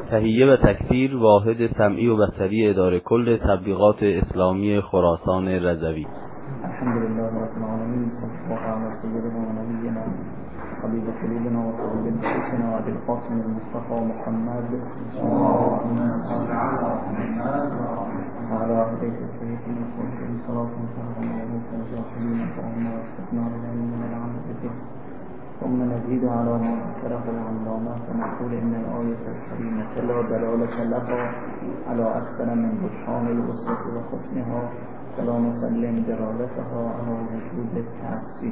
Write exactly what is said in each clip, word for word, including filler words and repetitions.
تهیه و تکثیر واحد سمعی و بصری اداره کل تبلیغات اسلامی خراسان رضوی. الحمدلله رب العالمین، صلی الله علی سیدنا و نبینا حبیب قلوبنا و طبیب نفوسنا و ابی القاسم المصطفى محمد صلی الله علی آله سیدنا و صلاة و سلام علیه و جاهدین اللهم وفقنا للعلم والعمل ثم نزيد على ما ذكره العلامة ونقول إن الآية الكريمة لا دلالة لها على أكثر من رجحان الوسط وحسنها فلا نسلم دلالتها على وجود التعصي.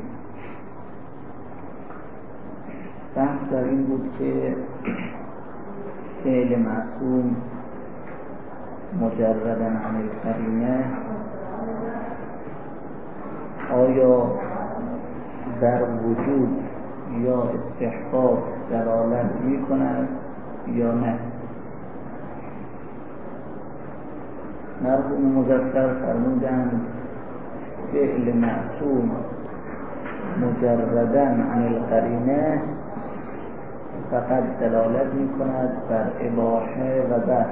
بحث در این بود که فعل معصوم مجردا عن القرینه آیا در وجود یا استحقاق دلالت می کند یا نه. مرحوم مظفر فرمودند فعل معصوم مجرداً عن القرینه فقط دلالت می کند بر اباحه و بحث.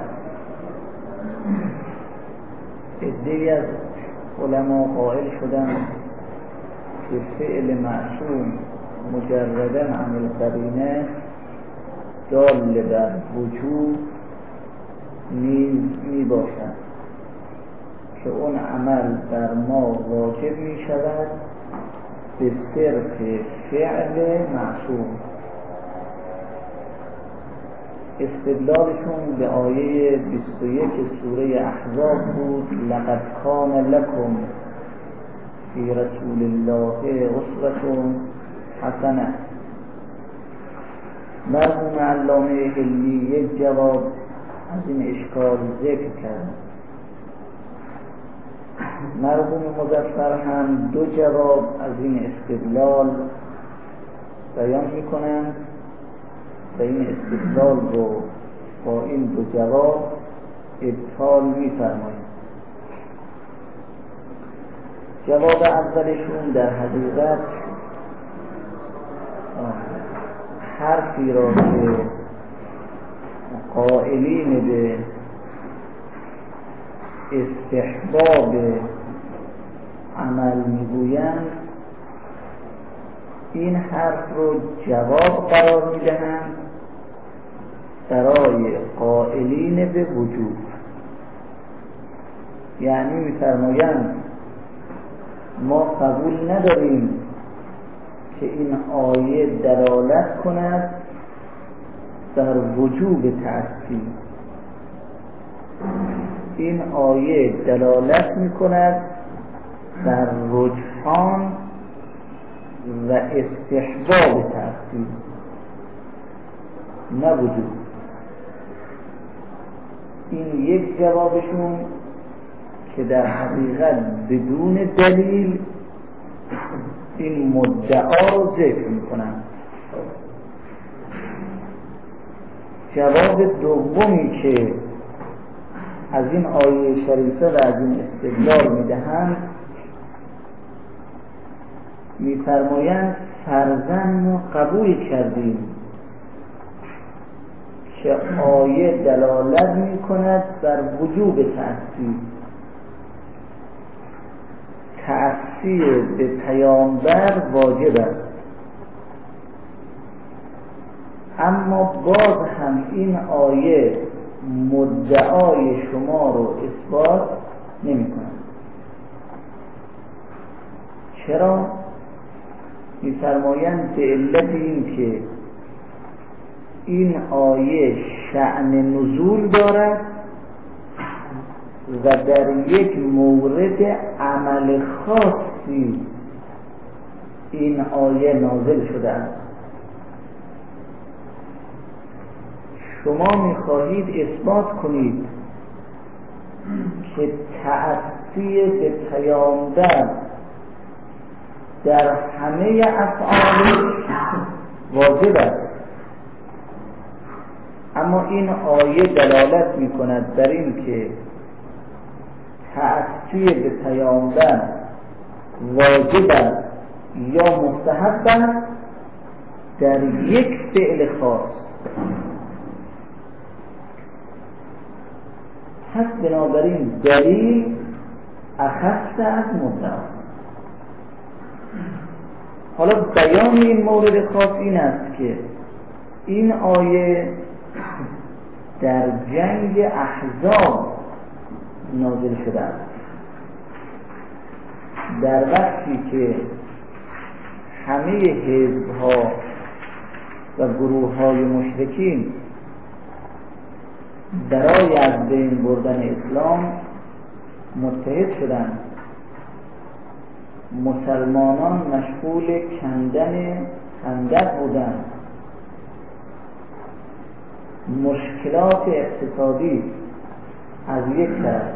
عده‌ای از علما قائل شدند که فعل معصوم مجرداً عن القرینه دال بر وجوب نیز می باشد که اون عمل بر ما واجب می شود به صرف فعل معصوم. استدلالشون به آیه بیست و یک سوره احزاب بود: لقد کان لکم فی رسول الله اسوة حسنه. مرحوم علامه علمی یک جواب از این اشکال ذکر کرد، مرحوم مظفر هم دو جواب از این استدلال بیان میکنند و این استدلال رو با این دو جواب ابطال میفرمایند. جواب اولشون در حقیقت حرفی را که قائلین به استحباب عمل میگویند این حرف رو جواب قرار میدهند برای قائلین به وجوب. یعنی میفرمایند ما قبول نداریم که این آیه دلالت کند در وجوب تعصی. این آیه دلالت میکند در رجحان و استحباب تعصی، نه وجوب. این یک جوابشون که در حقیقت بدون دلیل این مدعا رو ذکر میکنن. جواب دومی که از این آیه شریفه و از این استدلال میدهند میفرمایند فرضاً ما قبول کردیم که آیه دلالت میکند بر وجوب تعصی. تعصی به پیامبر واجب است، اما باز هم این آیه مدعای شما رو اثبات نمی کند. چرا؟ می‌فرمایند به علت این که این آیه شأن نزول دارد و در یک مورد عمل خاصی این آیه نازل شده است. شما می‌خواهید اثبات کنید که تعصی به پیامبر در همه افعال واجب است، اما این آیه دلالت می‌کند بر این که تعصی به پیامبر واجب است یا مستحب است در یک فعل خاص. پس بنابراین دلیل اخص از مدعا. حالا بیان این مورد خاص این است که این آیه در جنگ احزاب نازل شده است، در وقتی که همه حزب‌ها و گروه‌های مشرکین برای از بین بردن اسلام متحد شدند، مسلمانان مشغول کندن خندق بودند، مشکلات اقتصادی از یک طرف،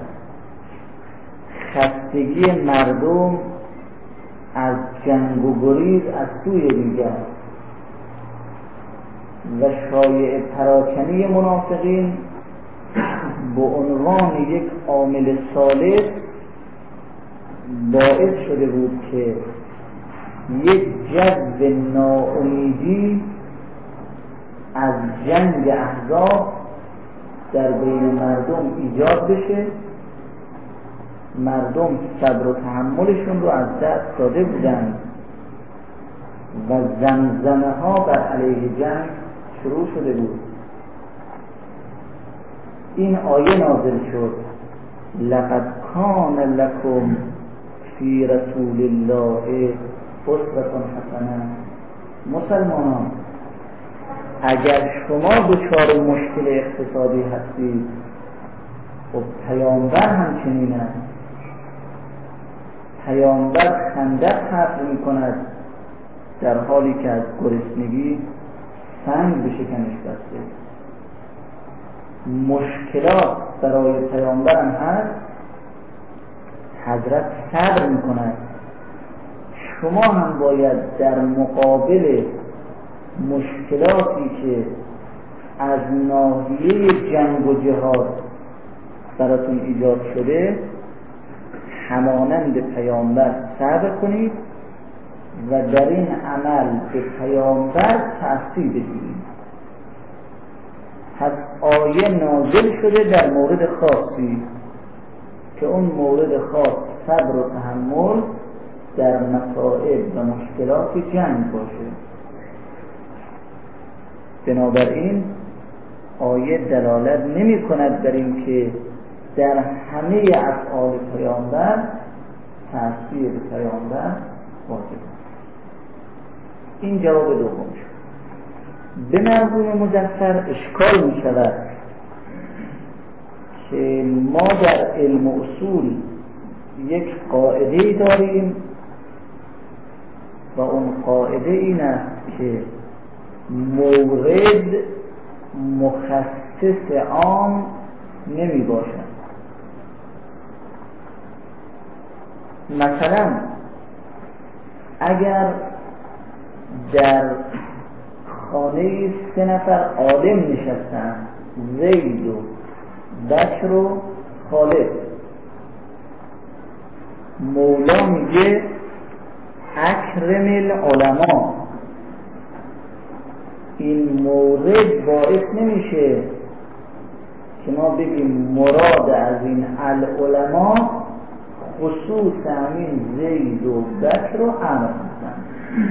خستگی مردم از جنگ و گریز از سوی دیگر و شایعه پراکنی منافقین به عنوان یک عامل ثالث باعث شده بود که یک جذب ناامیدی از جنگ احزاب در بین مردم ایجاد بشه. مردم صبر و تحملشون رو از دست داده بودند و زمزمه ها بر علیه جنگ شروع شده بود. این آیه نازل شد: لقد کان لکم فی رسول الله اسوة حسنه. مسلمانان، اگر شما دچار مشکل اقتصادی هستید، خب پیامبر همچنین است. پیامبر خندق حفر می کند در حالی که از گرسنگی سنگ به شکمش بسته. مشکلات برای پیامبر هم هست، حضرت صبر می کند. شما هم باید در مقابل مشکلاتی که از ناحیه جنگ و جهاد براتون ایجاد شده همانند پیامبر صبر کنید و در این عمل به پیامبر تأثیر بدید. پس آیه نازل شده در مورد خاصی که اون مورد خاص صبر و تحمل در مصائب و مشکلات جنگ باشه. بنابراین آیه دلالت نمی کند بر این که در همه افعال پیامبر تأثیر پیامبر واجب. این جواب دوم شد. به مرحوم مظفر اشکال می شود که ما در علم اصول یک قاعده داریم و اون قاعده این است که مورد مخصص عام نمی باشد. مثلا اگر در خانه سه نفر عالم نشستن، زید و بکر و خالد، مولا میگه اکرم العلماء. این مورد باعث نمیشه که ما بگیم مراد از این العلماء خصوص همین زید و بکر و عمر هستن.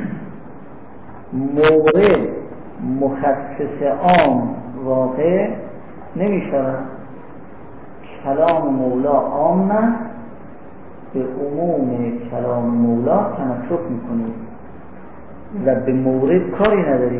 مورد مخصص عام واقع نمیشود. کلام مولا عام است، به عموم کلام مولا تمسک میکنید و به مورد کاری ندارید.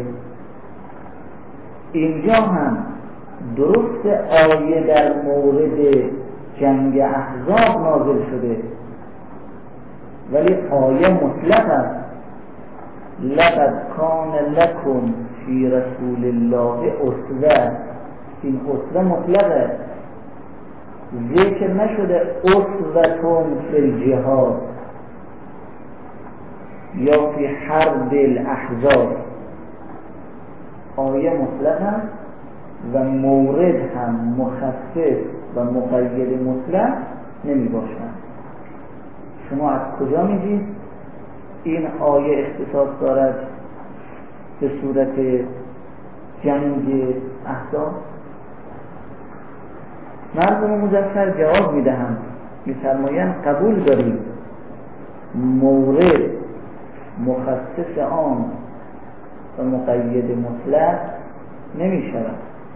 اینجا هم درست آیه در مورد جنگ احزاب نازل شده، ولی آیه مطلق است. لقد کان لکم فی رسول الله اسوه. این اسوه مطلقه، ذکر نشده اسوه فی الجهاد یا فی حرب الاحزاب. آیه مطلق است و مورد هم مخصص و مقید مطلق نمی باشد. شما از کجا میگید این آیه اختصاص دارد به صورت جنگ احزاب؟ مرحوم مظفر جواب میدهم، میفرمایند قبول داریم مورد مخصص عام و مقید مطلق نمی شود،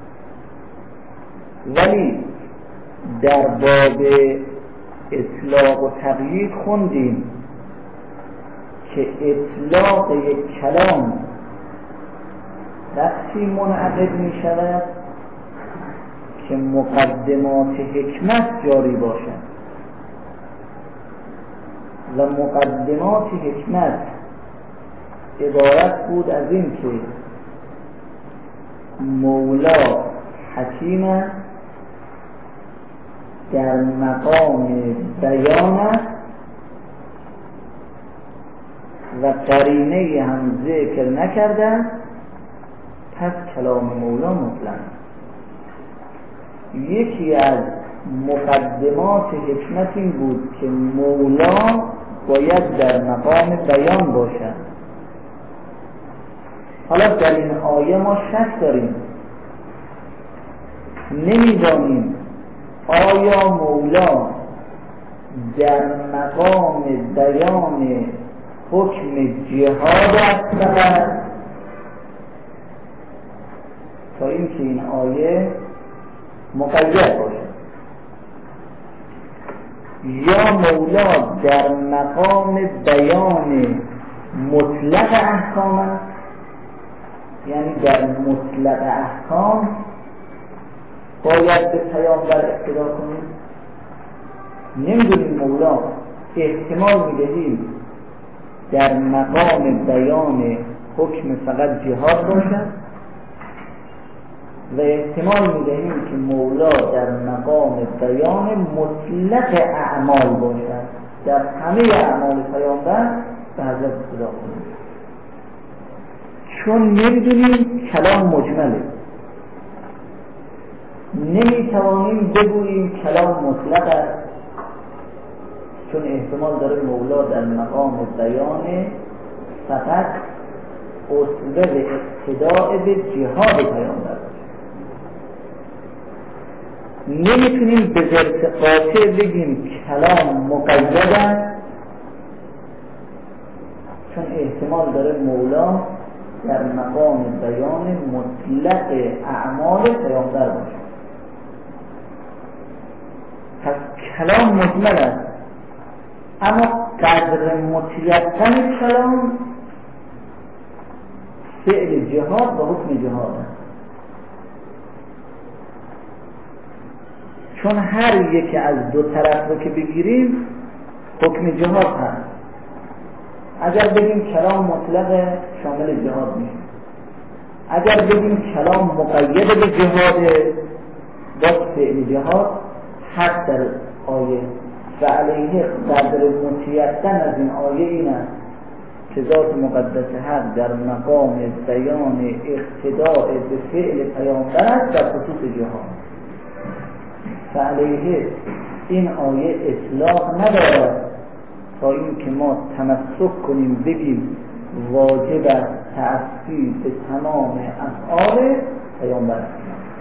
ولی در باب اطلاق و تقیید خوندیم که اطلاق یک کلام وقتی منعقد می شود که مقدمات حکمت جاری باشد و مقدمات حکمت عبارت بود از این که مولا حکیم است، در مقام بیان است و قرینه هم ذکر نکرده، پس کلام مولا مطلق. یکی از مقدمات حکمت این بود که مولا باید در مقام بیان باشد. حالا در این آیه ما شک داریم، نمیدانیم آیا مولا در مقام بیان حکم جهاد است تا اینکه این آیه مقید باشد، یا مولا در مقام بیان مطلق احکام است، یعنی در مطلق احکام باید به پیامبر اقتدا کنیم. نمیدونیم مولا، احتمال میدهیم در مقام بیان حکم فقط جهاد باشد و احتمال میدهیم که مولا در مقام بیان مطلق اعمال باشد، در همه اعمال پیامبر به حضرت اقتدا کنیم. چون نمیدونیم کلام مجمله، نمیتوانیم بگوییم کلام مطلق است، چون احتمال داره مولا در مقام بیان فقط اصول اقتداء به جهاد پیامبر باشه. نمیتونیم به ذات قاطع بگیم کلام مقید است، چون احتمال داره مولا در مقام بیان مطلق اعمال پیامبر باشه. پس کلام مجمل است، اما قدر مطلقاً کلام فعل جهاد و حکم جهاد است، چون هر یک از دو طرف رو که بگیریم حکم جهاد هست. اگر بگیم کلام مطلق شامل جهاد میشه، اگر بگیم کلام مقید به جهاد با فعل جهاد، حق در آیه و علیه قدر متیقن از این آیه این است که ذات مقدس حق در مقام بیان اقتداء به فعل پیامبر است در خصوص جهاد. و علیه این آیه اطلاق ندارد تا این که ما تمسک کنیم بگیم واجب است تأسیس به تمام افعال پیامبر است.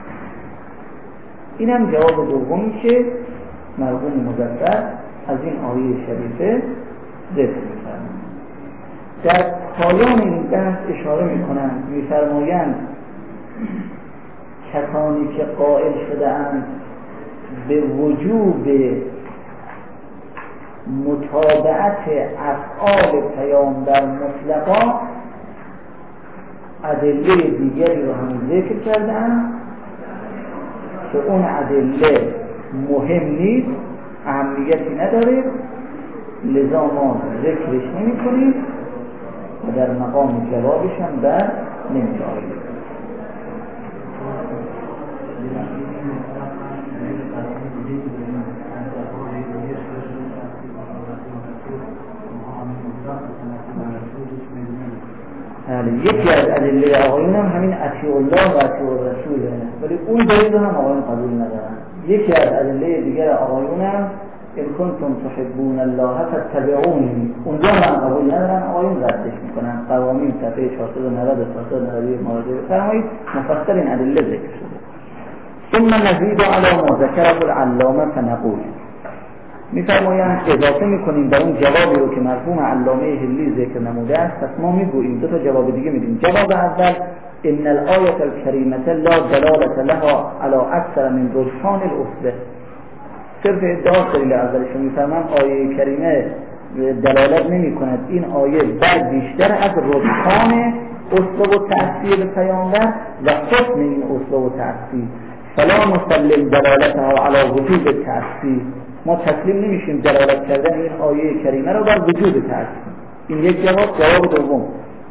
این هم جواب دومی که مرحوم مظفر از این آیه شریفه ذکر می‌فرمایند. در پایان این بحث اشاره می‌کنند، می‌فرمایند کسانی که قائل شده‌اند به وجوب متابعت افعال پیامبر مطلقا ادله دیگری رو هم ذکر کردن که اون ادله مهم نیست، اهمیتی نداره، لذا ما ذکرش نمی کنیم و در مقام جوابش هم در نمی آییم. یکی از ادله آقایون هم همین اطیع الله و اطیع الرسوله، ولی اون دلیل هم آقایون قبول ندارن. یکی از ادله دیگر آقایون هم ان کنتم تحبون الله فاتبعونی، اونجا هم قبول ندارن، آقایون ردش میکنن. قوانین صفحه چهارصد و نود و چهارصد و نود و یک مراجعه بفرمایید، مفصل این ادله ذکر شده. ثم نزید علی ما ذکره العلامه فنقول، میفرمایند اضافه میکنیم در اون جوابی رو که مرحوم علامه حلی ذکر نموده است. پس ما میگوییم دو تا جواب دیگه میدیم. جواب اول ان الآیه الکریمه لا دلالت لها علی اکثر من رجحان الاصل، صرف ادعا دلیل اولشون میفرمان آیه کریمه دلالت نمی کند این آیه بر بیشتر از رجحان اصل و تأثیر پیامبر و حسن این اصل و تأثیر، فلا نسلم دلالتها علی وجود تأثیر، ما تسلیم نمیشیم دلالت کردن این آیه کریمه رو بر وجود تأثیر. این یک جواب. جواب دوم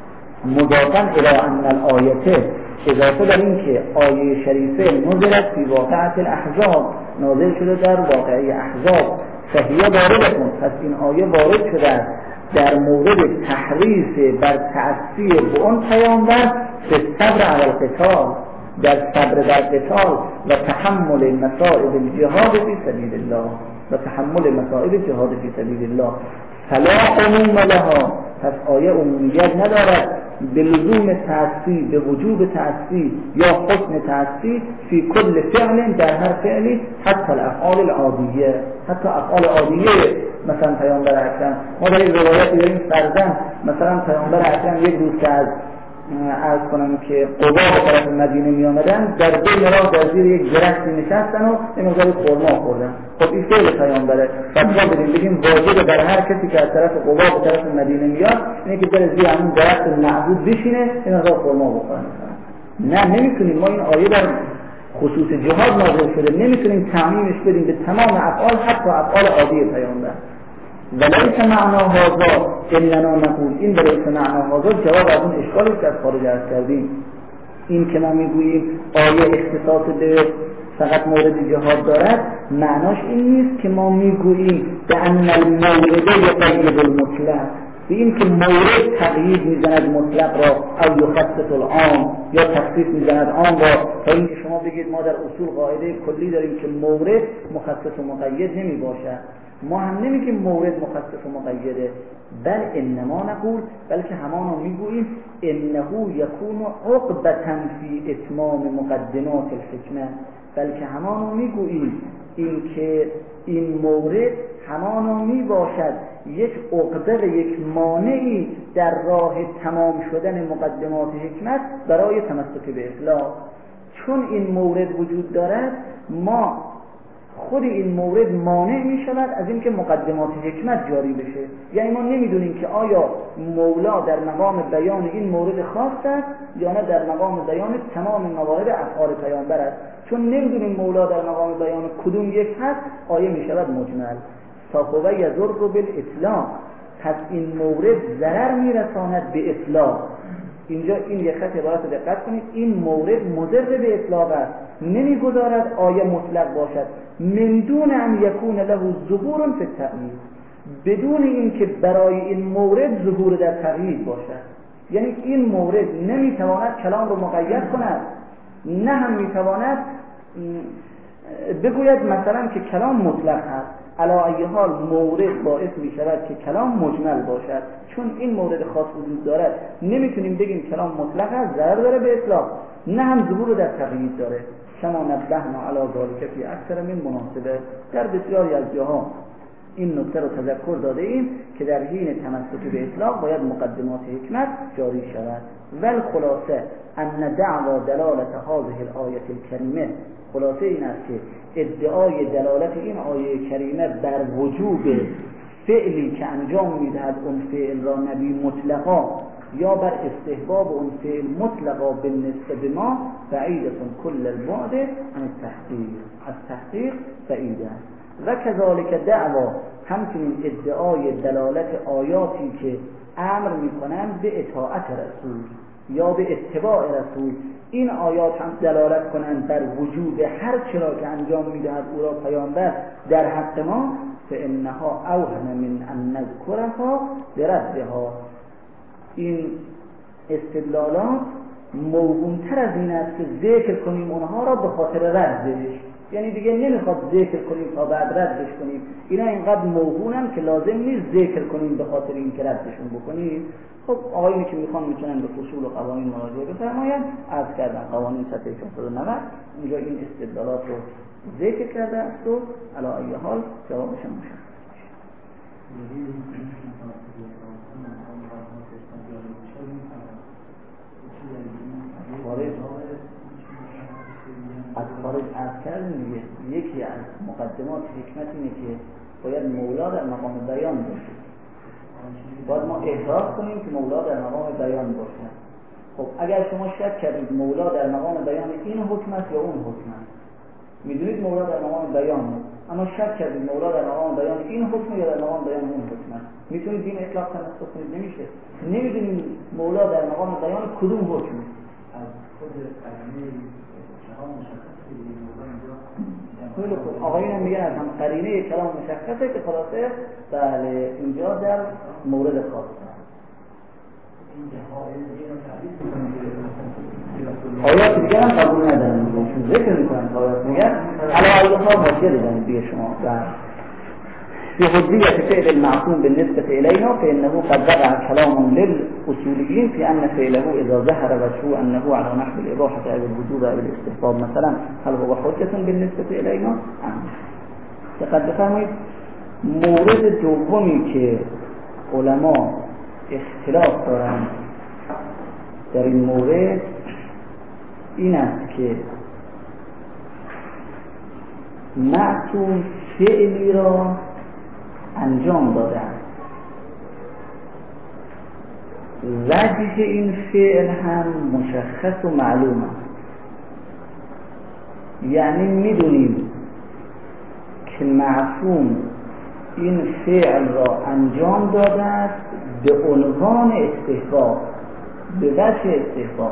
مضافاً الی ان الآیه، اضافه در این که آیه شریفه نزلت فی واقعه الاحزاب، نازل شده در واقعه احزاب، فهیه واردتون، پس این آیه وارد شده در مورد تحریص بر تأثیر به اون پیامبر به صبر علی القتال، در صبر در قتال و تحمل مسائل الجهاد فی سبیل الله و تحمل مسائل جهاد فی سبیل الله، فلا عموم لها، پس آیه عمومیت ندارد به لزوم تأثیر، به وجوب تأثیر یا حسن تأثیر فی کل فعل، در هر فعلی، حتی الافعال العادیه، حتی افعال عادیه. مثلا پیامبر اکرم، ما در این روایتی داریم فرضاً مثلا پیامبر اکرم یک روز که از عرض کنم که قبا به طرف مدینه می آمدن، در بین راه در زیر یک درختی نشستن و این مقدار خرما خوردن. خب این فعل پیامبره. فتوا بدیم بگیم واجب بر هر کسی که از طرف قبا به طرف مدینه میاد اینه که در زیر همون درخت معبود بشینه این مقدار خرما بخوره. نه، نمیتونیم. ما این آیه در خصوص جهاد نازل شده، نمیتونیم تعمیمش بدیم به تمام افعال، حتی افعال عادی پیامبر. ولیس معنا هذا اننا نقول، این ولیس معنا هذا جواب از اون اشکالی که از خارج عرض کردیم. این که ما میگوییم آیه اختصاص به فقط مورد جهاد دارد، معناش این نیست که ما میگوییم به ان المورد یقید المطلق، به این که مورد تقیید میزند مطلق را، او یخصص العام، یا تخصیص میزند عام را، تا اینکه شما بگید ما در اصول قاعده کلی داریم که مورد مخصص و مقید نمی باشد. ما هم نمیگیم مورد مخصص و مقیده، بل انما نقول، بلکه همانو میگوییم انه یکون عقبة فی اتمام مقدمات الحکمه، بلکه همانو میگوییم این که این مورد همانو میباشد یک عقبه و یک مانعی در راه تمام شدن مقدمات حکمت برای تمسک به اصلاح. چون این مورد وجود دارد، ما خود این مورد مانع می شود از اینکه مقدمات حکمت جاری بشه. یعنی ما نمیدونیم که آیا مولا در مقام بیان این مورد خاص است یا نه در مقام بیان تمام موارد افعال پیامبر است. چون نمیدونیم مولا در مقام بیان کدوم یک هست، آیه می شود مجمل. فهو یضر بالاطلاق، پس این مورد ضرر می رساند به اطلاق. اینجا این یک خط عبارت رو دقت کنید، این مورد مضر به اطلاق است، نمیگذارد آیه مطلق باشد، من دون ان یکون له ظهور فی التقیید، بدون اینکه برای این مورد ظهور در تقیید باشد. یعنی این مورد نمیتواند کلام رو مقید کند، نه هم میتواند بگوید مثلا که کلام مطلق هست. علی ای حال مورد باعث می شود که کلام مجمل باشد. چون این مورد خاص وجود دارد، نمیتونیم بگیم کلام مطلق است ضرر داره به اطلاق، نه هم ظهور در تقیید داره. کما نبهنا علی ذلک فی اکثر من مناسبه، در بسیاری از جاها این نکته رو تذکر داده ایم که در حین تمسک به اطلاق باید مقدمات حکمت جاری شود. ول خلاصه ان دعوا دلالت هذه الآیه الکریمه، خلاصه این است که ادعای دلالت این آیه کریمه بر وجوب فعلی که انجام میدهد اون فعل را نبی مطلقا یا بر استحباب اون فعل مطلقا بالنسبه به ما بعیدتون کل البعد عن التحقیق، از تحقیق بعیده. و کذالک دعوا، همچنین ادعای دلالت آیاتی که امر میکنند به اطاعت رسول یا به اتباع رسول، این آیات هم دلالت کنند بر وجود هر چرا که انجام میدهد او را پیامبر در حق ما، فانها اوهن من ان نذکرها بردها. این استدلالات موهومتر از این است که ذکر کنیم اونها را به خاطر ردش. یعنی دیگه نمیخواد ذکر کنیم تا بعد ردش کنیم. اینا اینقدر موهونن که لازم نیست ذکر کنیم به خاطر این که ردشون بکنیم. خب آقایونی که میخوان میتونن به فصول و قوانین مراجعه بفرمایند. عرض کردن قوانین صفحه چهارصد و نود اونجا این استدلالات رو ذکر کرده است و علی ای حال جوابش مشخص میشه. خارج از خارج عرض کردن دیگه. یکی از مقدمات حکمت اینه که باید مولا در مقام بیان باشه. باید ما احراز کنیم که مولا در مقام بیان باشه. خب اگر شما شک کردید مولا در مقام بیان این حکم است یا اون حکم است، میدونید مولا در مقام بیان است، اما شک کردید مولا در مقام بیان این حکم یا در مقام بیان اون حکم است، میتونید این اطلاق تناسب کنید؟ نمیشه. نمیدونید مولا در مقام بیان کدوم حکم است. از خود قرینه کلام مشخصه دیگه مولا اینجا. خیلی خوب. آقایون هم میگن از هم قرینه کلام مشخصه که خلاصه بله اینجا در مورد خاص آیات دیگه هم قبول ندارن، چون ذکر میکنن آیات میگن علی ای حال حاشیه دادن دیگه شما. في حجية فعل المعصوم بالنسبة إلينا فإنه قد وقع كلام للأصوليين في أن فعله إذا ظهر وجهه أنه على نحو الإباحة أو الوجوب أو الاستحباب مثلا هل هو حجة بالنسبة إلينا؟ فقد بفهمید مورد دومی که علما اختلاف دارند در این مورد این است که معصوم فعلی را انجام داده است، وجه این فعل هم مشخص و معلوم است. یعنی میدونیم که معصوم این فعل را انجام داده است به عنوان استحباب، به وجه استحباب،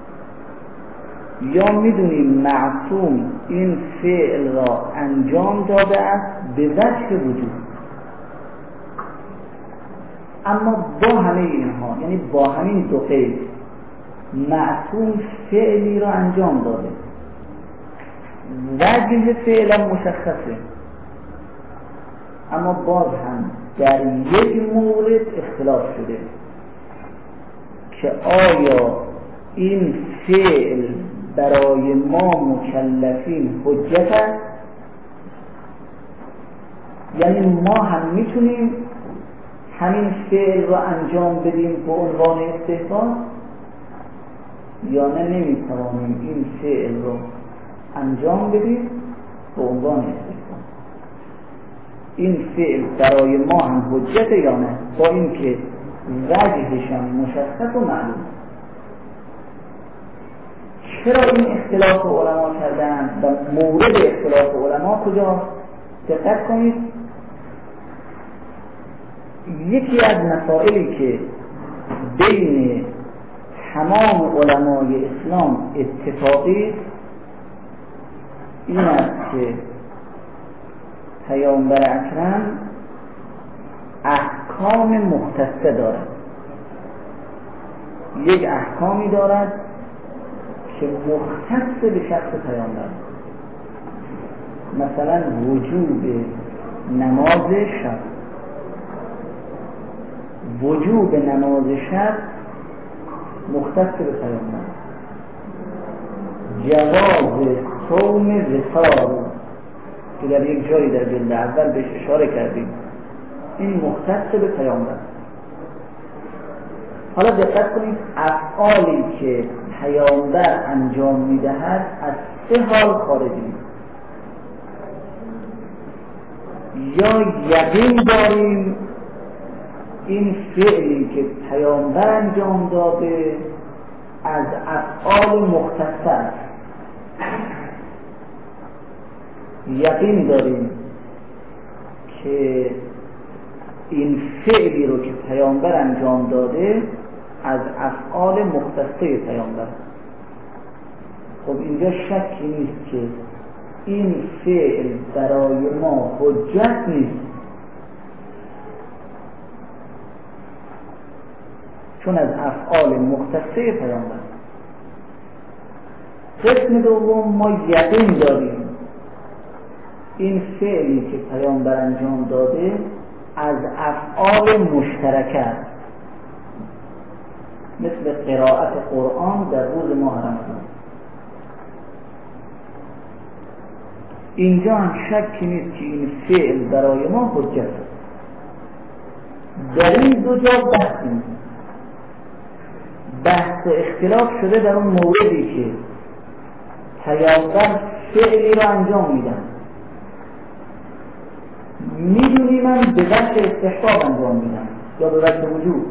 یا میدونیم معصوم این فعل را انجام داده است به وجه وجود. اما با همه اینها، یعنی با همین دو قید، معصوم فعلی را انجام داده، وجه فعلا مشخصه، اما باز هم در یک مورد اختلاف شده که آیا این فعل برای ما مکلفین حجت است، یعنی ما هم میتونیم همین فعل را انجام بدیم به عنوان استحباب، یا نه نمیتوانیم این فعل را انجام بدیم به عنوان استحباب. این فعل برای ما هم حجت یا نه، با اینکه وجهش هم مشخص و معلوم. چرا این اختلاف علما کردن و مورد اختلاف علما کجا؟ دقت کنید، یکی از مسائلی که بین تمام علمای اسلام اتفاقی این است که پیامبر اکرم احکام مختصه دارد. یک احکامی دارد که مختص به شخص پیامبر، مثلا وجوب نماز شب. وجوب نماز شب مختص به پیامبر. جواز صوم وصال که در یک جایی در جلد اول بهش اشاره کردیم، این مختص به پیامبر. حالا دقت کنید، افعالی که پیامبر انجام میدهد از سه حال خارجی: یا یقین داریم این فعلی که پیامبر انجام داده از افعال مختص است، یقین داریم که این فعلی رو که پیامبر انجام داده از افعال مختصه پیامبر. خب اینجا شکی نیست که این فعل برای ما حجت نیست، چون از افعال مختصه پیامبر. قسم دوم، ما یقین داریم این فعلی که پیامبر انجام داده از افعال مشترکه است، مثل قرائت قرآن در روز ماه رمضان. اینجا هم شکی نیست که این فعل برای ما حجت است. در این دو جا بحث نیست، بحث و اختلاف شده در اون موردی که پیامبر فعلی را انجام میدن، میدونی من به وجه استحباب انجام میدم یا به وجه وجود،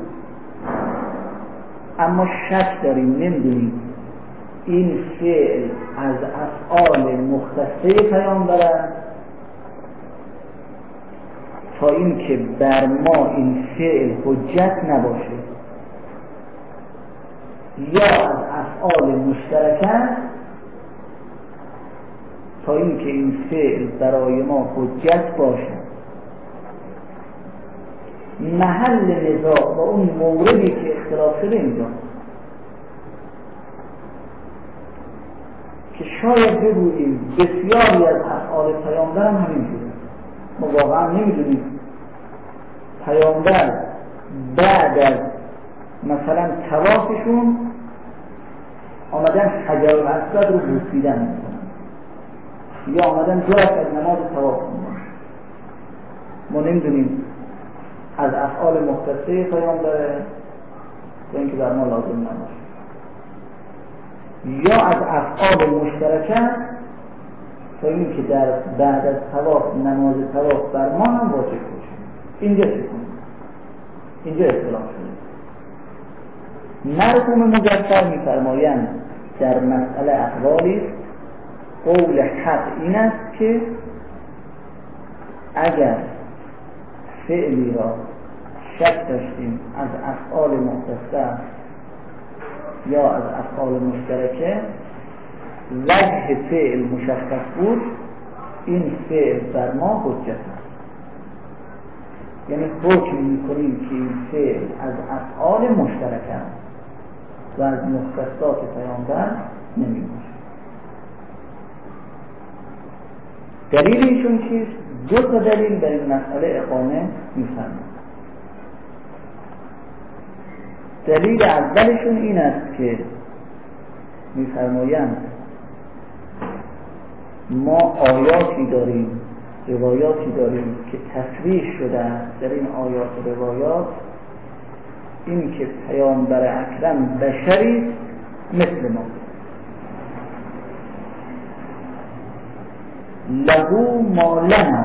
اما شک داریم نمیدونیم این فعل از افعال مختصه پیامبر است تا این که بر ما این فعل حجت نباشه، یا از افعال مشترکه است تا این که این فعل برای ما حجت باشه. محل نزاع با اون موردی که اختلاف شده اینجا که شاید بگوییم بسیاری از افعال پیامبر هم همینجوره. ما واقعا نمیدونیم پیامبر بعد از مثلا طوافشون آمدن حجر الاسود رو بوسیدن میکنن یا آمدن دو رکعت نماز طواف کنن. ما نمیدونیم از افعال مختصه پیامبر تا اینکه بر ما لازم نباشه، یا از افعال مشترکه تا اینکه در بعد از طواف نماز طواف بر ما هم واجب باشه. اینجا چه کنیم؟ اینجا اختلاف شده. مرحوم مجفر می‌فرمایند در مسئله اقوالی قول حق این است که اگر فعلی را شک داشتیم از افعال مختصه یا از افعال مشترکه، وجه فعل مشخص بود، این فعل بر ما حجت است. یعنی حکم میکنیم که این فعل از افعال مشترکه است و از مختصات پیامبر نمیباشه. دلیل ایشون چیست؟ دو تا دلیل در این مسئله اقامه میفرمایند. دلیل اولشون این است که میفرمایند ما آیاتی داریم، روایاتی داریم که تصریح شده است در این آیات و روایات این که پیامبر اکرم بشری مثل ما، لهو ما لنا،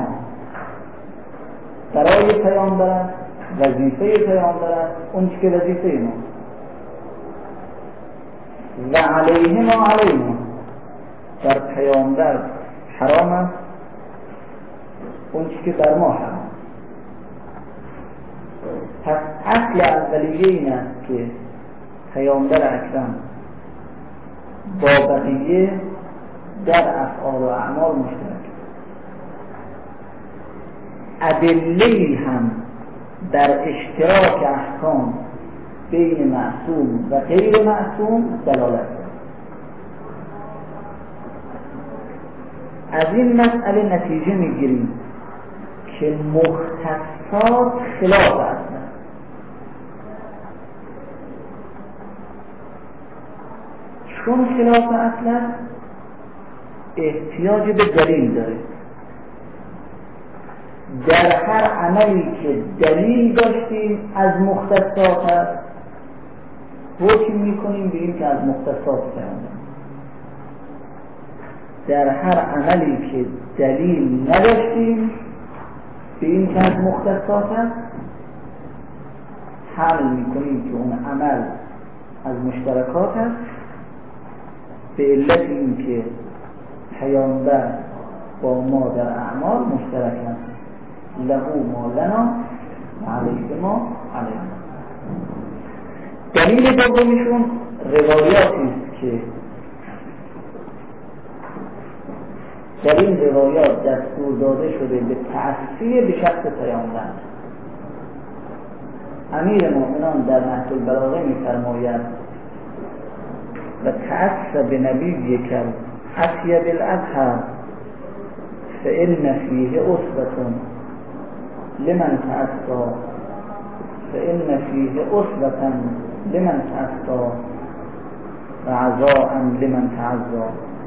برای پیامبر وظیفه پیامبر است اون که وظیفه ما، و علیه ما علینا، در پیامبر حرام است اون که بر ما حرام. پس اصل اولیه این است که پیامبر اکرم با بقیه در افعال و اعمال مشترک. ادله‌ای هم در اشتراک احکام بین معصوم و غیر معصوم دلالت دارد. از این مسئله نتیجه میگیریم که مختصات خلاف اصل، چون خلاف اصل احتیاج به دلیل داره. در هر عملی که دلیل داشتیم از مختصات هست حکم میکنیم به این که از مختصات پیامبر. در هر عملی که دلیل نداشتیم به این که از مختصات هست حمل میکنیم که اون عمل از مشترکات هست به علت این که پیامبر با ما در اعمال مشترک هست. لهو ما لنا و علیه ما علینا. دلیل دومیشون روایاتی است که در این روایات دستور داده شده به تأثیر به شخص پیامبر. امیر مومنان در نهج البلاغه می‌فرماید و تأثر به نبی کم اطیب الأطهر فإن فيه أسوة لمن تأسى فإن فيه أسوة لمن تأسى وعزاء لمن تعزى.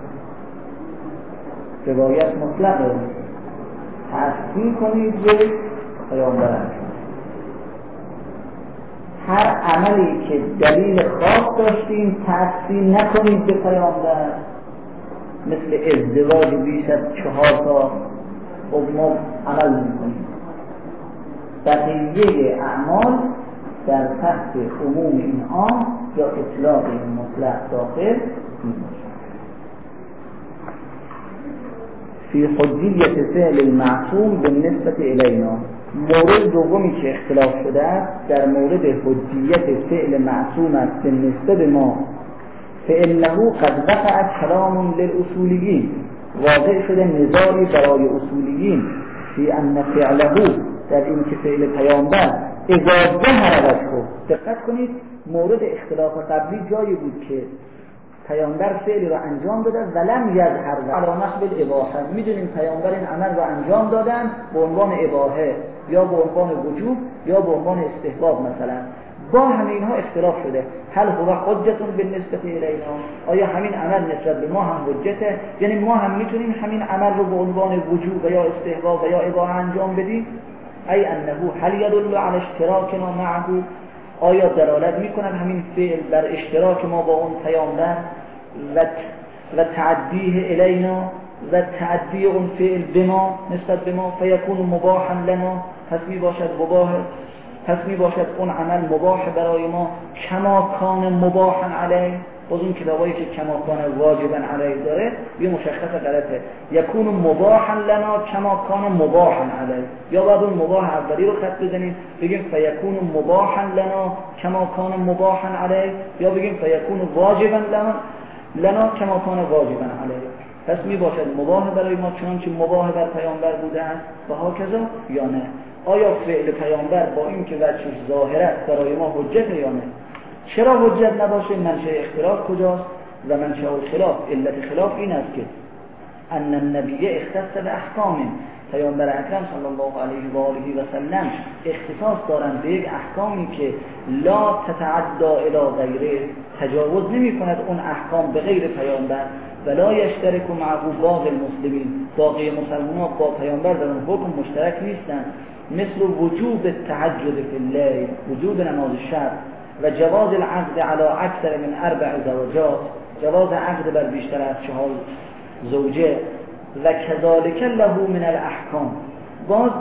روایت مطلقه، تأثیر کنید به پیامبر اکرم. هر عملی که دلیل خاص داشتیم تأثیر نکنید به پیامبر، مثل ازدواج بیش از چهار تا خب ما عمل میکنیم. بقیه اعمال در تحت عموم این عام یا اطلاق این مطلق داخل میباشد. فی حجیت فعل المعصوم بالنسبة الینا. مورد دومی که اختلاف شده است در مورد حجیت فعل معصوم است بالنسبه به ما. فإنه قد وقع کلام للاصولیین. واقع شده نزاعی برای اصولیین فی ان فعله، در این که فعل پیامبر اذا ظهر وجهه. دقت کنید مورد اختلاف قبلی جایی بود که پیامبر فعلی را انجام داده ولم یظهر علی نحو الاباحه. میدونیم پیامبر این عمل را انجام دادن به عنوان اباحه یا به عنوان وجوب یا به عنوان استحباب مثلا. با همه اینها اختلاف شده. هل هو حجت بالنسبه الینا؟ آیا همین عمل نسبت به ما هم حجته؟ یعنی ما هم میتونیم همین عمل رو به عنوان وجوب یا استحباب یا اباحه انجام بدیم؟ ای انه هل یدل علی اشتراکنا معه؟ آیا دلالت میکند همین فعل بر اشتراک ما با اون پیامبر و و تعدیه الینا و تعدیه اون فعل به ما نسبت به ما، فیکون مباحا لنا، پس می باشد مباح، پس می باشد اون عمل مباح برای ما، کما کان مباحا علیه. باز اون کتابایی که کما کان واجبا علیه داره یه مشخص غلطه. یکون مباحا لنا کما کان مباحا علیه. یا بعد اون مباح اولی رو خط بزنیم بگیم فیکون مباحا لنا کما کان مباحا علیه، یا بگیم فیکون واجبا لنا لنا کما کان واجبا علیه. پس می باشد مباح برای ما چنانچه مباح بر پیامبر بوده است و هاکذا یا نه. آیا فعل پیامبر با این که وجهش ظاهر است برای ما حجت یا نه؟ چرا حجت نباشه؟ منشأ اختلاف کجاست؟ و منشأ الخلاف، علت خلاف این است که ان النبی اختص به احکام. پیامبر اکرم صلی الله علیه و آله و سلم اختصاص دارند به یک احکامی که لا تتعدى الی غیره، تجاوز نمی کند اون احکام به غیر پیامبر. ولا یشترک معه باقی المسلمین، باقی مسلمانان با پیامبر در اون حکم مشترک نیستند. مثل وجوب التهجد فی اللیل، وجوب نماز شب، و جواز العقد علی اکثر من اربع زوجات، جواز عقد بر بیشتر از چهار زوجه، و کذالک له من الاحکام. باز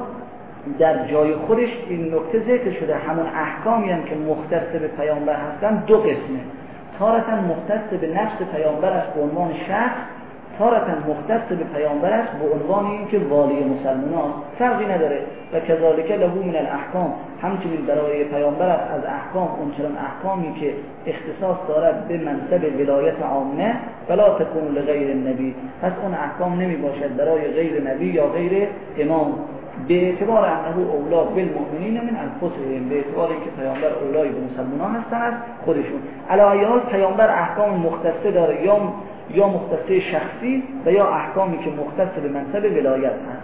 در جای خودش این نکته ذکر شده، همون احکامی هم که مختص به پیامبر هستن دو قسمه. تارتا مختص به نفس پیامبر است به عنوان شخص، تارتا مختص به پیامبر است به عنوان اینکه والی مسلمانان، فرقی نداره. و کذالک له من الاحکام، همچنین برای پیامبر است از احکام اون چنان احکامی که اختصاص دارد به منصب ولایت عامه، فلا تکون لغیر النبی، پس اون احکام نمی باشد برای غیر نبی یا غیر امام، به اعتبار انه اولا بالمؤمنین من انفسهم، به اعتبار اینکه پیامبر اولای به مسلمانان هستند از خودشون. علی ای حال پیامبر احکام مختصه داره، یا یا مختصه شخصی و یا احکامی که مختص به منصب ولایت هست.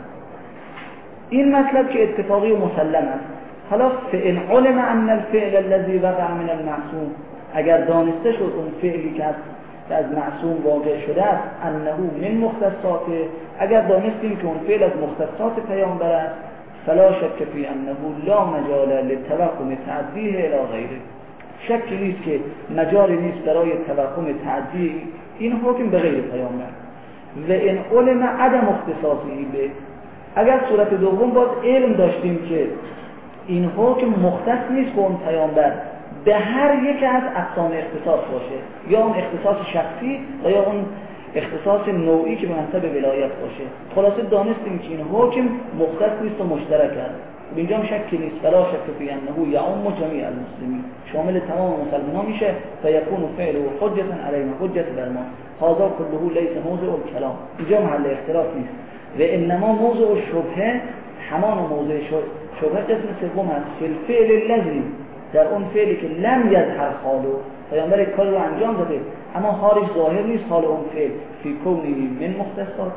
این مطلب که اتفاقی و مسلم است. حالا فإن علم ان الفعل الذي وقع من المعصوم، اگر دانسته شد اون فعلی که از معصوم واقع شده است انه من مختصات، اگر دانستیم که اون فعل از مختصات پیامبر است، فلا شک فی انه لا مجال للتوهم تعدیه الی غیره، شک نیست که مجالی نیست برای توهم تعدیه این حکم به غیر پیامبر. و ان علم عدم اختصاصی به، اگر صورت دوم باز علم داشتیم که این حکم مختص نیست به اون پیامبر، به هر یک از اقسام اختصاص باشه، یا اون اختصاص شخصی و یا اون اختصاص نوعی که به منصب ولایت باشه. خلاصه دانستیم که این حکم مختص نیست و مشترک است. اینجا هم شکی نیست، فلا شک فی انه یعم جمیع المسلمین، شامل تمام مسلمانان میشه. فیکون فعله حجة علینا، حجت بر ما. هذا كله لیس موضع الکلام، اینجا محل اختلاف نیست. و انما موضع الشبهه، همان موضع شبهه قسم سوم است، فی الفعل الذی، در اون فعلی که لم یظهر حالو، پیامبر کار رو انجام داده اما حالش ظاهر نیست، حال اون فعل فی کونه من مختصاته،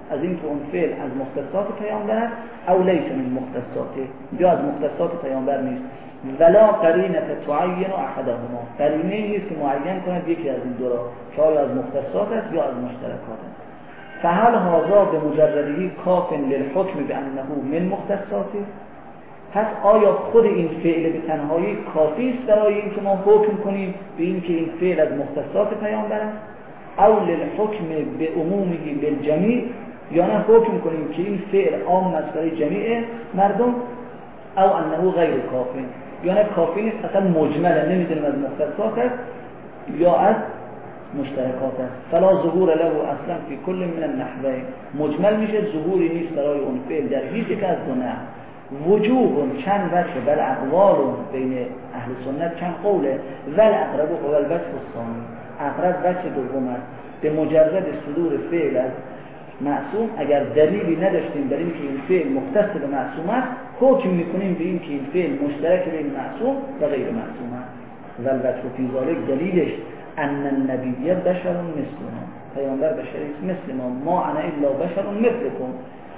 از این که اون فعل از مختصات پیامبر است او لیس من مختصاته، یا از مختصات پیامبر نیست. ولا قرینه تعین احدهما، قرینه نیست که معین کند یکی از این دو را که آیا از مختصات است یا از مشترکات است. فهل هذا بمجردی کاف للحکم بانه من مختصاته، پس آیا خود این فعل به تنهایی کافی است برای اینکه ما حکم کنیم به اینکه این فعل از مختصات پیامبر است؟ او للحکم به عمومه بالجمیع، یا نه حکم کنیم که این فعل عام است برای جمیع مردم؟ او انه غیر کافی، یا نه کافی نیست، اصلا مجمله، نمیدونیم از مختصات است یا از مشترکات است. فلا ظهور له اصلا فی کل من النحوین، مجمل میشه ظهوری نیست برای اون فعل در هیچ یک از دو نحو. وجوب چند وجه بل اقوال بین اهل سنت چند قوله، ول اقرب و ول وجه الثانی، اقرب وجه دوم است به مجرد صدور فعل از معصوم. اگر دلیلی نداشتیم در این که این فعل مختص به معصوم است، حکم میکنیم به این که این فعل مشترک بین معصوم و غیر معصوم است. ول وجه فی ذلک، دلیلش ان النبی بشر مثلنا، پیامبر بشری مثل ما، ما انا الا بشر مثلکم،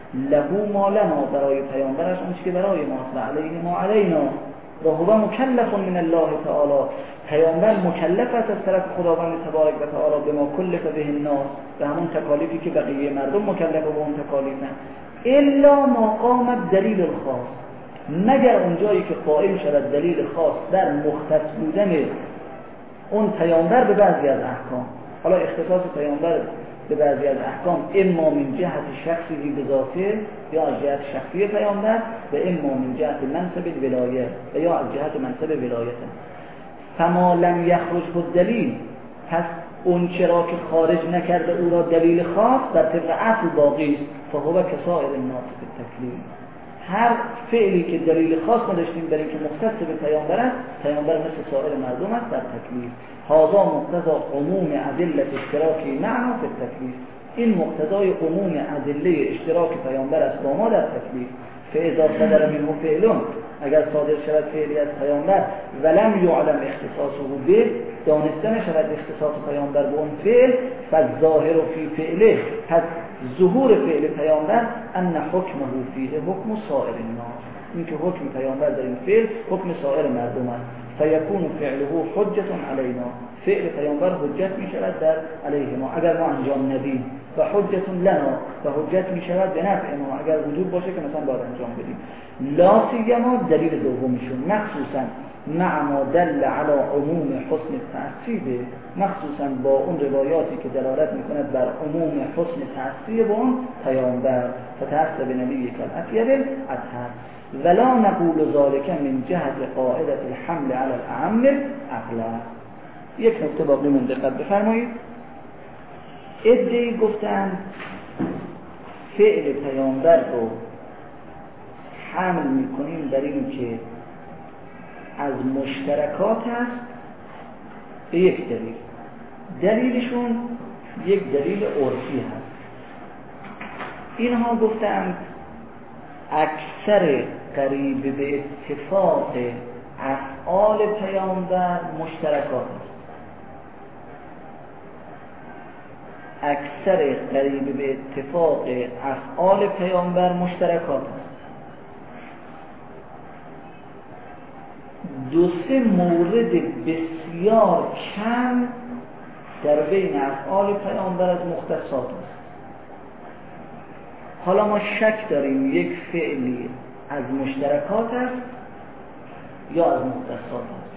له ما لنا، برای پیامبرش اون چیزی که برای ماست، و علیه ما علینا، و هو مکلف من الله تعالی، پیامبر مکلف است از طرف خداوند تبارک و تعالی به ما کلف به الناس، به همون تکالیفی که بقیه مردم مکلف به اون تکالیفن، الا ما قام الدلیل الخاص، مگر اونجایی که قائم شود دلیل خاص در مختص بودن اون پیامبر به بعضی از احکام. حالا اختصاص پیامبر به بعضی از احکام اما من جهت شخصی به ذاته، یا از جهت شخصی پیامبر، و اما من جهت منصب الولایه، و یا از جهت منصب ولایت. فما لم یخرج الدلیل، پس اون چرا که خارج نکرده او را دلیل خاص در طبق اصل باقی است، فهو کسائر الناس بالتکلیف. هر فعلی که دلیل خاص نداشتیم برای اینکه مختص به پیامبر است، پیامبر مثل سایر مردم است در تکلیف. هذا مقتضى عموم ادله اشتراکی معنا فی التکلیف، این مقتضای عموم ادله اشتراک پیامبر است با ما در تکلیف. فاذا صدر منه فعل، اگر صادر شود فعلی از پیامبر ولم یعلم اختصاصه به، دانسته نشود اختصاص پیامبر به اون فعل، فالظاهر فی فعله، پس ظهور فعل پیامبر ان حکمه فیه حکم سائر الناس، این که حکم پیامبر در این فعل حکم سایر مردم است. فیکون فعله حجت علینا، فعل پیامبر حجت می شود در علیه ما اگر ما انجام ندیم، و حجت لنا، و حجت می شود به نفع ما اگر وجود باشه که مثلا باید انجام بدیم. لا سیما دلیل دومشون، مخصوصا مع ما دل علی عموم حسن التأثیر، مخصوصا با اون روایاتی که دلالت میکند بر عموم حسن تأثیر با اون پیامبر، فتأثیر به نبی کل اطیب اطهر. ولا نقول ذلك من جهت قاعده الحمل على الاعم اغلب. یک نکته باقی من دقت بفرمایید. ادعی گفتند فعل پیامبر رو حمل میکنیم در این که از مشترکات است به یک دلیل. دلیلشون یک دلیل عرفی هست. اینها گفتند اکثر قریب به اتفاق افعال پیامبر مشترکات است. اکثر قریب به اتفاق افعال پیامبر مشترکات است. دو سه مورد بسیار کم در بین افعال پیامبر از مختصات است. حالا ما شک داریم یک فعلی از مشترکات است یا از مختصات است.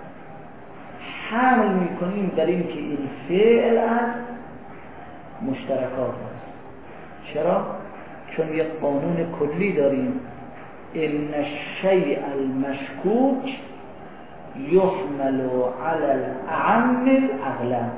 حمل میکنیم در این که این فعل از مشترکات است. چرا؟ چون یک قانون کلی داریم، ان الشیء المشکوک یحمل علی الاعم الاغلب.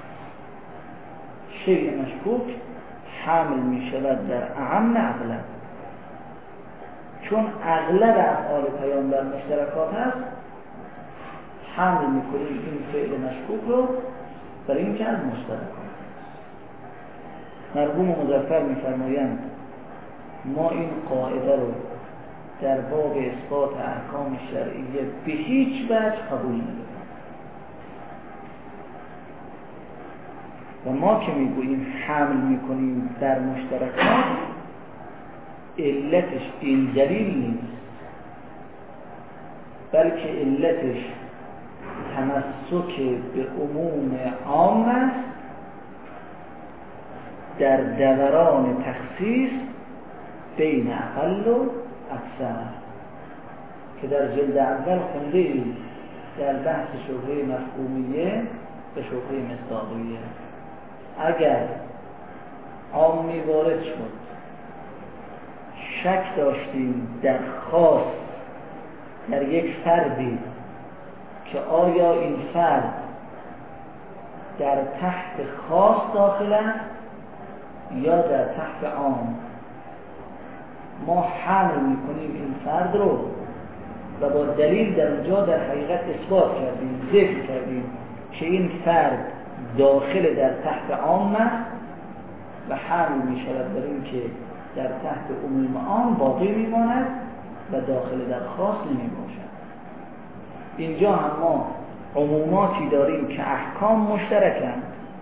شیء مشکوک حمل می شود در اعم اغلب، چون اغلب افعال پیامبر مشترکات است، حمل می کنیم این فعل مشکوک رو برای اینکه از مشترکات. مرحوم مظفر می فرمایند ما این قاعده رو در باب اثبات احکام شرعیه به هیچ وجه قبول نداریم. و ما که میگوییم حمل میکنیم در مشترکات، علتش این دلیل نیست، بلکه علتش تمسک به عموم عام است در دوران تخصیص بین اقل و اکثر که در جلد اول خونده ایم در بحث شبهه مفهومیه و شبهه مصداقیه. اگر عامی وارد شد، شک داشتیم در خاص در یک فردی که آیا این فرد در تحت خاص داخل است یا در تحت عام، ما حمل میکنیم این فرد رو و با دلیل در اونجا در حقیقت اثبات کردیم، ذکر کردیم که این فرد داخل در تحت عام است و حمل میشود بر این که در تحت عموم عام باقی میماند و داخل در خاص نمی باشد. اینجا هم ما عموماتی داریم که احکام مشترکند،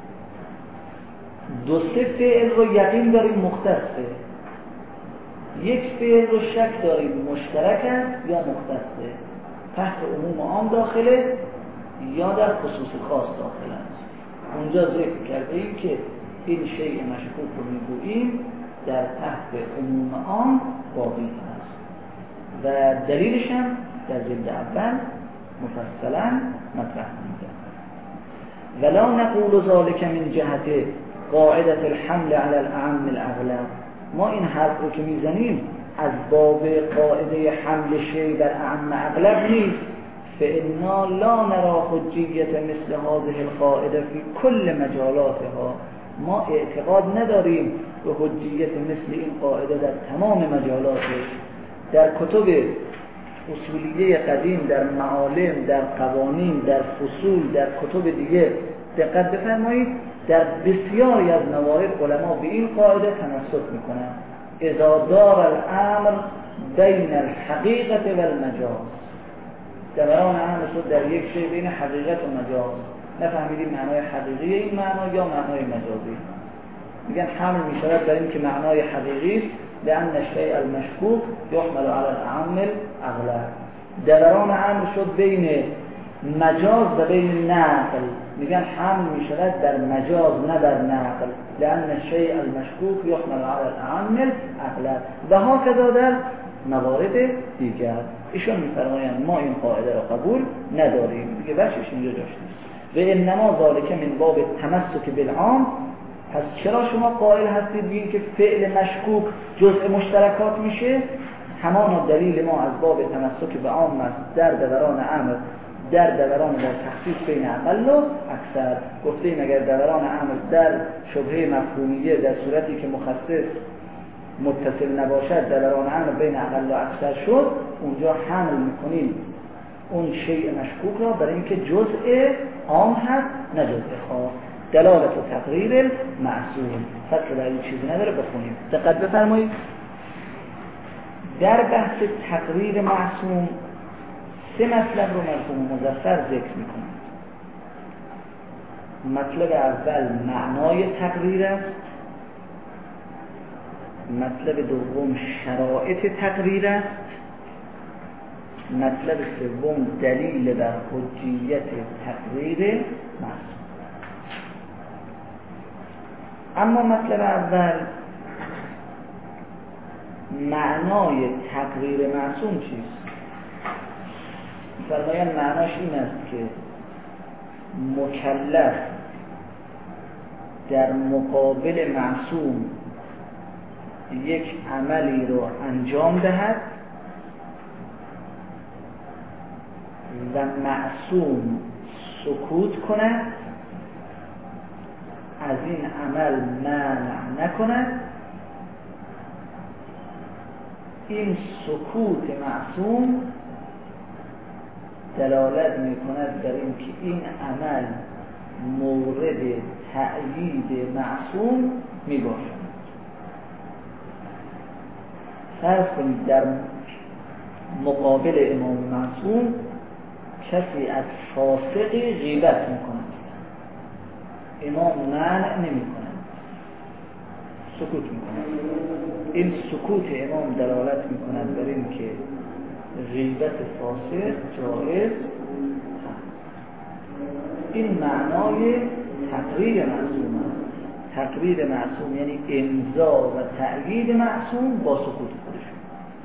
دو سه فعل رو یقین داریم مختصه، یک فعل رو شک داریم مشترک است یا مختصه، تحت عموم عام داخله یا در خصوص خاص داخل است. اونجا ذکر کردیم که این شیء مشکوک رو میگوییم در تحت عموم عام باقی است و دلیلش هم در جلد اول مفصلا مطرح می‌کنه. ولا نقول ذلك من جهت قاعده الحمل على الاعم الاغلب. ما این حرف رو که میزنیم از باب قاعده حمل شیء بر اعم اغلب نیست. فإنا لا نرى حجیت مثل هذه القاعده في كل مجالاتها. ما اعتقاد نداریم به حجیت مثل این قاعده در تمام مجالاتش. در کتب اصولیه قدیم، در معالم، در قوانین، در فصول، در کتب دیگه دقت بفرمایید، در بسیاری از موارد علما به این قاعده تمسک میکنن: اذا دار الامر بین الحقیقت و المجاز. دوران امر شد در یک شی بین حقیقت و مجاز، نفهمیدیم معنای حقیقی این معنا یا معنای مجازی. میگن حمل میشود بر این که معنای حقیقی است، لأن الشیء المشکوک یحمل علی الاعم الاغلب. دوران امر شد بین مجاز و بین نقل، میگن حمل میشود در مجاز نه در نقل، لأن الشیء المشکوک یحمل علی الاعم الاغلب. و هكذا در موارد دیگر. ایشون میفرمایند ما این قاعده را قبول نداریم، دیگه بچش اینجا جاش نیست. و انما ذالک من باب تمسک بالعام. پس چرا شما قائل هستید بگید که فعل مشکوک جزء مشترکات میشه؟ همان دلیل ما از باب تمسک به عام است در دوران امر، در دوران در تخصیص بین اقل و اکثر. گفتیم اگر دوران امر در شبهه مفهومیه در صورتی که مخصص متصل نباشد دوران امر بین اقل و اکثر شد، اونجا حمل میکنیم اون شیء مشکوک را برای اینکه جزء عام هست نه جزء خاص. دلالت و تقریر معصوم. فقط در این چیزی نداره، بخونیم. دقت بفرمایید. در بحث تقریر معصوم سه مطلب رو مرحوم مظفر ذکر میکنه. مطلب اول معنای تقریر است، مطلب دوم شرایط تقریر است، مطلب سوم دلیل بر حجیت تقریر معصوم. اما مطلب اول معنای تقریر معصوم چیست؟ فرمایند معناش این است که مکلف در مقابل معصوم یک عملی رو انجام دهد و معصوم سکوت کند، از این عمل منع نکند. این سکوت معصوم دلالت میکند بر این که این عمل مورد تأیید معصوم میباشد. فرض کنید در مقابل امام معصوم کسی از فاسقی غیبت میکند، امام منع نمی کنند، سکوت می کنند. این سکوت امام دلالت می کند بر این که غیبت فاسق جایز هست. این معنای تقریر معصوم است. تقریر معصوم یعنی امضا و تأیید معصوم با سکوت خودشون.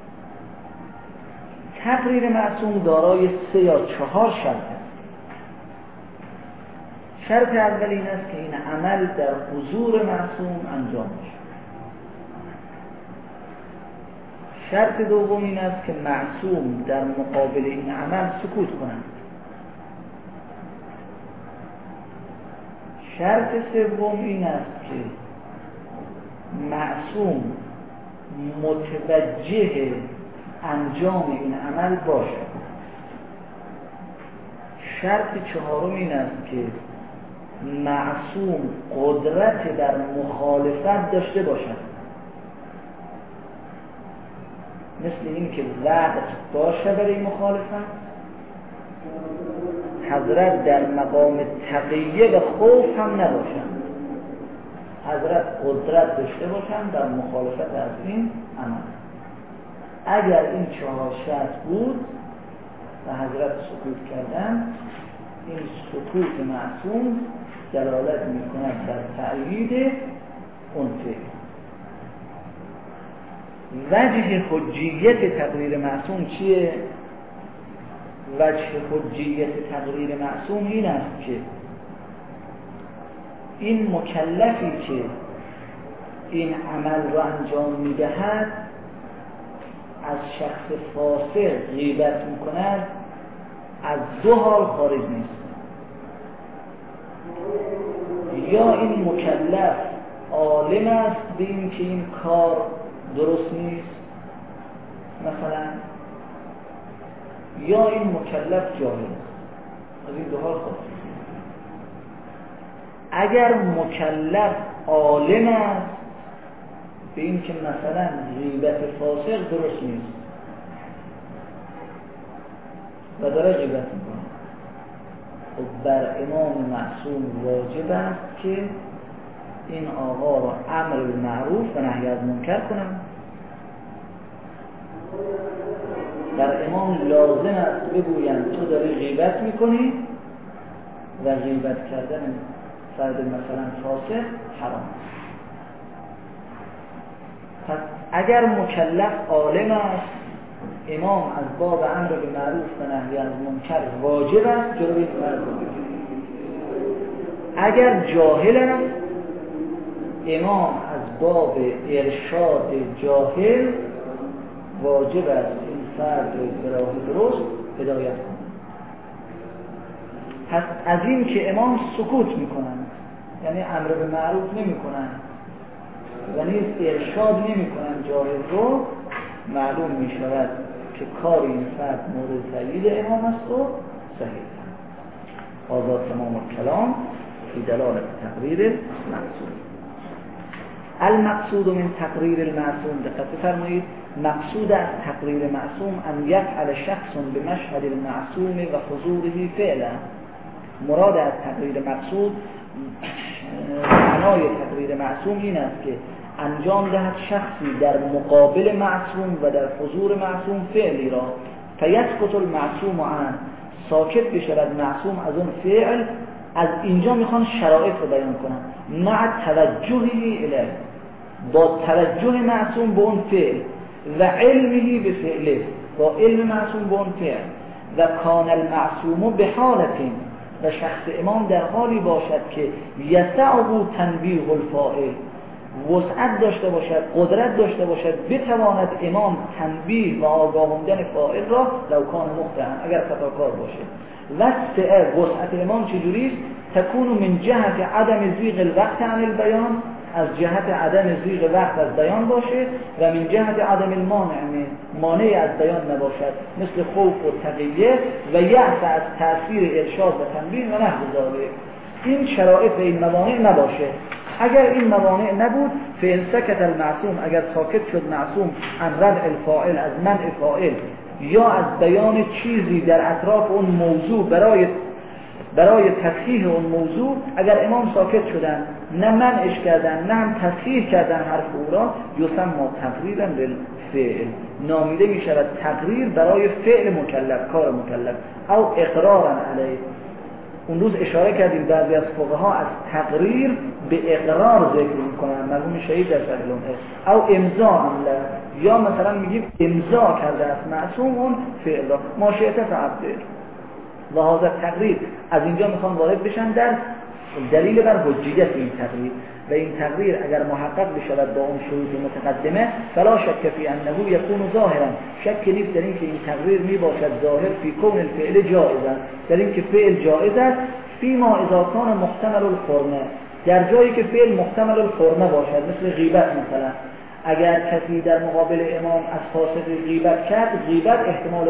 تقریر معصوم دارای سه یا چهار شرط است. شرط اول این است که این عمل در حضور معصوم انجام بشه. شرط دوم این است که معصوم در مقابل این عمل سکوت کند. شرط سوم این است که معصوم متوجه انجام این عمل باشد. شرط چهارم این است که معصوم قدرت در مخالفت داشته باشد، مثل این که وقت باشه برای مخالفت، حضرت در مقام تقیه و خوف هم نباشند، حضرت قدرت داشته باشند در مخالفت از این عمل. اگر این چهار شرط بود و حضرت سکوت کردن، این سکوت معصوم دلالت می کند در تأیید اون فعل. وجه حجیت تقریر معصوم چیه؟ وجه حجیت تقریر معصوم این است که این مکلفی که این عمل را انجام می دهد از شخص فاسق غیبت می کند، از دو حال خارج نیست. یا این مکلف عالم است به این که این کار درست نیست مثلا، یا این مکلف جاهل است. از این دو حال خارج نیست. اگر مکلف عالم است به این که مثلا غیبت فاسق درست نیست و داره غیبت میکنه، خب بر امام معصوم واجب است که این آقا را امر بالمعروف و نهی از منکر کنند. بر امام لازم است بگویند تو داری غیبت میکنی و غیبت کردن فرد مثلا فاسق حرام است. پس اگر مکلف عالم است، امام از باب امر بالمعروف و نهی از منکر واجب است جلوی این فرد رو بگیرد. اگر جاهل است، امام از باب ارشاد جاهل واجب است این فرد به راه درست هدایت کند. پس از این که امام سکوت میکنند، یعنی امر به معروف نمی کنند و نیز ارشاد نمی کنند جاهل رو، معلوم می شود که کار این فرد مورد تأیید امام است و صحیح است. آزاد تمام الکلام فی دلالت تقریر معصوم. المقصود من تقریر المعصوم، دقت فرمایید، مقصود از تقریر معصوم ان یفعل شخص بمشهد المعصوم و حضوره فعلا. مراد از تقریر مقصود، معنای تقریر معصوم این است که انجام دهد شخصی در مقابل معصوم و در حضور معصوم فعلی را، فیسکت المعصوم عن، ساکت بشود معصوم از اون فعل. از اینجا میخوان شرایط رو بیان کنن، مع توجهی الیه، با توجه معصوم به اون فعل و علمه به فعله، با علم معصوم به اون فعل. و کان المعصوم به حالتین، و شخص امام در حالی باشد که یسعه تنبیه الفاعل، وسعت داشته باشد، قدرت داشته باشد، بتواند امام تنبیه و آگاهاندن فاعل را لو کان مخطئا، اگر خطاکار باشه. و سعه وسعت امام چجوریست؟ تکون من جهت عدم زیغ الوقت عن البیان، از جهت عدم زیغ وقت از بیان باشه، و من جهت عدم المانع، مانع از بیان نباشد، مثل خوف و تقیه و یأس از تأثیر ارشاد و تنبیه و نحو ذالک. این شرایط و این موانع نباشه. اگر این موانع نبود، فإن سکت المعصوم، اگر ساکت شد معصوم عن ردع الفاعل، از منع فاعل، یا از بیان چیزی در اطراف اون موضوع برای برای تصحیح اون موضوع اگر امام ساکت شدن نه منعش کردن نه هم تصحیح کردن حرف او را، یسمى تقریرا بالفعل، نامیده می شود تقریر برای فعل مکلف، کار مکلف، او اقرارا علیه. اون روز اشاره کردیم بعضی از فقها از تقریر به اقرار ذکر میکنن، مرحوم شهید در شرح الامه، او امضاء عمله، یا مثلا میگیم امضا کرده است معصوم اون فعل را، ماشیت فعبده و هذا تقریر. از اینجا میخوان وارد بشن در دلیل بر حجیت این تقریر، و این تقریر اگر محقق بشود با اون شروط متقدمه فلا شک فی انه یکون ظاهرا، شک نیست در این که این تقریر می باشد ظاهر فی کون الفعل جائزا، در این که فعل جائز است، فی ما اذا کان محتمل الحرمه، در جایی که فعل محتمل الحرمه باشد، مثل غیبت مثلا. اگر کسی در مقابل امام از فاسق غیبت کرد، غیبت احتمال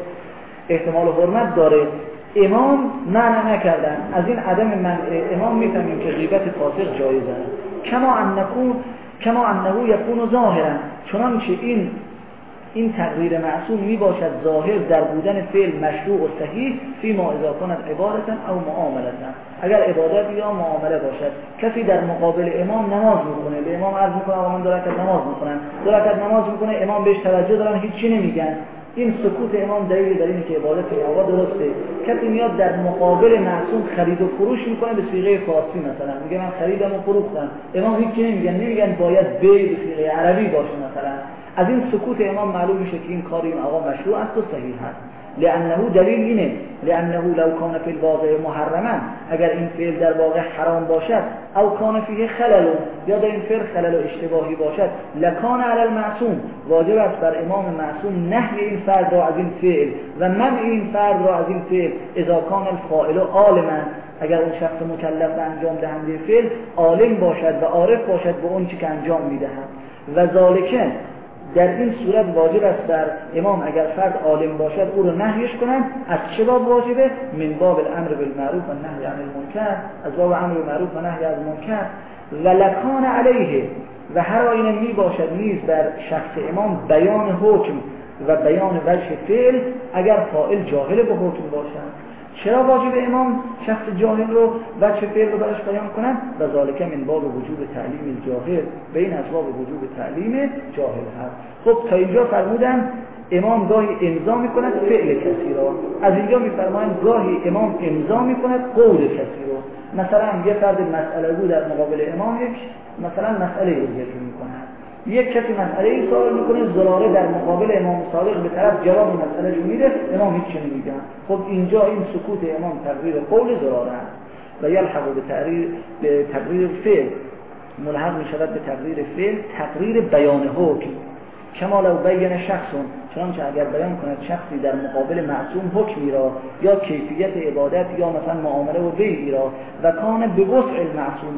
احتمال حرمت داره، امام منع نکردن، از این عدم منع امام میفهمیم که غیبت فاسق جایز است. کما انکو کما انه یکون ظاهرا، چنانچه این این تقریر معصوم می باشد ظاهر در بودن فعل مشروع و صحیح، فی ما اذا کند عبادتا او معاملتا، اگر عبادت یا معامله باشد. کسی در مقابل امام نماز میکنه، به امام عرض میکنه آقا من دو رکعت نماز میکنم، دو رکعت نماز میکنه، امام بهش توجه دارن، هیچی نمیگن، این سکوت امام دلیل در اینه که عبادت این آقا درسته. کسی میاد در مقابل معصوم خرید و فروش میکنه به صیغه فارسی، مثلا میگه من خریدم و فروختم، امام هیچی نمیگن، نمیگن باید بیع به صیغه عربی باشه مثلا. از این سکوت امام معلوم میشه که این کار این آقا مشروع است و صحیح است. لانه دلیل اینه، لانه لو کان فی الواقع محرما، اگر این فعل در واقع حرام باشد، او کان فیه خلل، یا در این فعل خلل و اشتباهی باشد، لکان علی المعصوم، واجب است بر امام معصوم نهی این فرد را از این فعل و منع این فرد را از این فعل، اذا کان الفاعل عالما، اگر اون شخص مکلف به انجام دهنده فعل عالم باشد و عارف باشد به اون چی که انجام میدهد. و ذالکه، در این صورت واجب است بر امام اگر فرد عالم باشد او رو نهیش کنند. از چه باب واجبه؟ من باب الامر بالمعروف و نهی عن المنکر، از باب امر بالمعروف و نهی از منکر. و لکان علیه، و هر آینه می باشد نیز بر شخص امام بیان حکم و بیان وجه فعل اگر فاعل جاهل به حکم باشد. چرا واجب امام شخص جاهل رو وجه فعل رو براش بیان کنن؟ و ذالک من باب وجوب تعلیم الجاهل، بین اسباب وجوب تعلیم جاهل هست. خب تا اینجا فرمودن امام گاهی امضا میکند فعل کسی را، از اینجا میفرمایند گاهی امام امضا میکند قول کسی رو. مثلا یه فرد مسئله بود در مقابل امام، یک مثلا مسئله رو ذکر میکند، یک کسی مسئله ای سوال میکنه، زراره در مقابل امام صادق به طرف جواب مسئله رو میده، امام هیچ چیزی نمیگه. خب اینجا این سکوت امام تقریر قول زراره است و یلحق به تقریر به تقریر فعل، ملحق میشود به تقریر فعل تقریر بیان حکم. کما لو بین شخصون، چنانچه اگر بیان کند شخصی در مقابل معصوم حکمی را یا کیفیت عبادت یا مثلا معامله و بیعی را، و کان به وسع المعصوم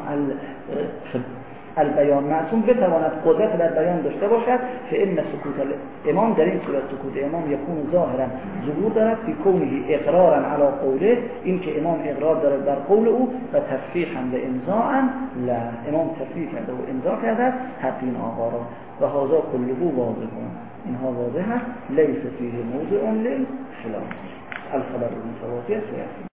البیان، معصوم بتواند قدرت در بیان داشته باشد، فإن سکوت الامام، در این صورت سکوت امام یکون ظاهرا، ظهور دارد فی کونه اقرارا علی قوله، این که امام اقرار دارد در قول او، و تصحیحا و امضاء لا، امام تصحیح کرده و امضا کرده حق این آقا را. و هذا كله واضح، اینها واضح است، لیس فیه موضع للخلاف. الخبر المتواتر